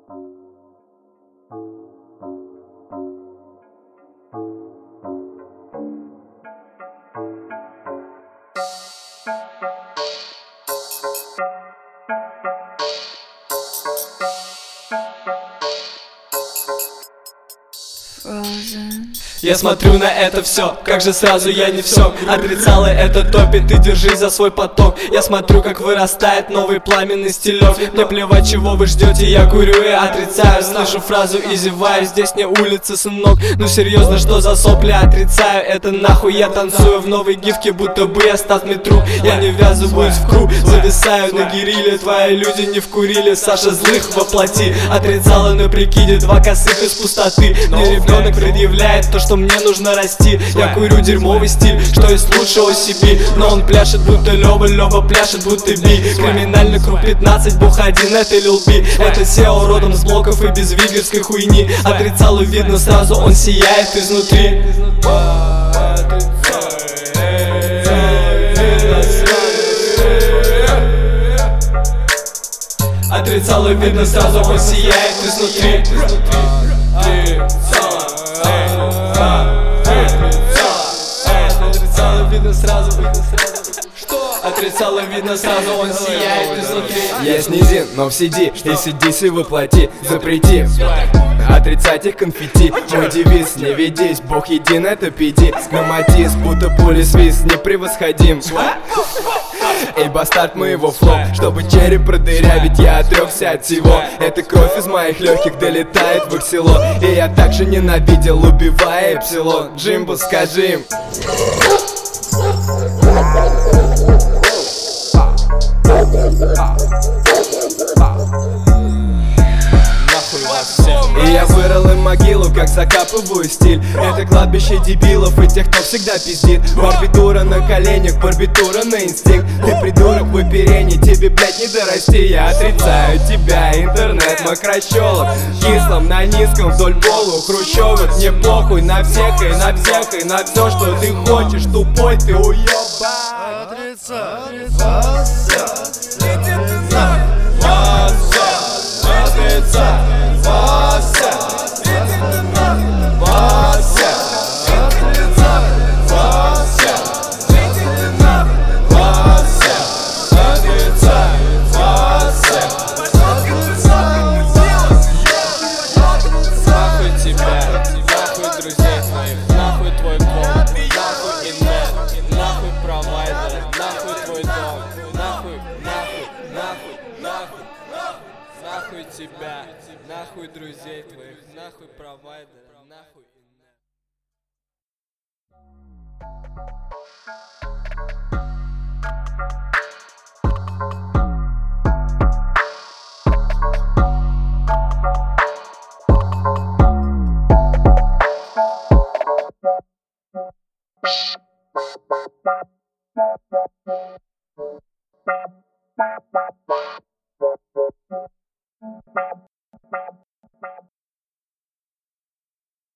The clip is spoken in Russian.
Я смотрю на это все, как же сразу я не все отрицала это топит, ты держись за свой поток. Я смотрю, как вырастает новый пламенный стилек. Мне плевать, чего вы ждете, я курю и отрицаю. Слышу фразу и зеваю, здесь не улица, сынок. Ну серьезно, что за сопли, отрицаю это нахуй. Я танцую в новой гифке, будто бы я статный труп. Я не ввязываюсь в круг, зависаю на гириле. Твои люди не вкурили, Саша злых воплоти. Отрицала на прикиде, два косых из пустоты. Мне ребенок предъявляет то, что мне нужно расти. Я курю дерьмовый стиль, что есть лучше OCB. Но он пляшет, будто Лёва, Лёва пляшет, будто Би. Криминальный круг 15, бух 1, это Лил Би. Это SEO родом с блоков и без вигерской хуйни. Отрицалу видно сразу, он сияет изнутри. Отрицалу видно сразу, он сияет изнутри. Отрицало видно сразу, он сияет изнутри. Я снизин, но в CD, если дисы воплоти, запрети отрицать их конфетти. Мой девиз, не ведись, Бог един, это PD. На матис, будто пули свист, непревосходим. Эй, бастард моего флоу, чтобы череп продырявить, я отрекся от всего. Эта кровь из моих легких долетает в их село. И я также ненавидел, убивая эпсилон. Джимбо, скажи им. И я вырыл им могилу, как закапываю стиль. Это кладбище дебилов и тех, кто всегда пиздит. Барбитура на коленях, барбитура на инстинкт. Ты придурок в оперении, тебе, блять, не дорасти. Я отрицаю тебя, интернет, мокрощелок. Кислом на низком вдоль полу хрущевок. Мне похуй на всех и на всех и на все, что ты хочешь. Тупой ты уёбан. Отрицаю. Нахуй тебя, нахуй друзей твоих, нахуй провайдера, нахуй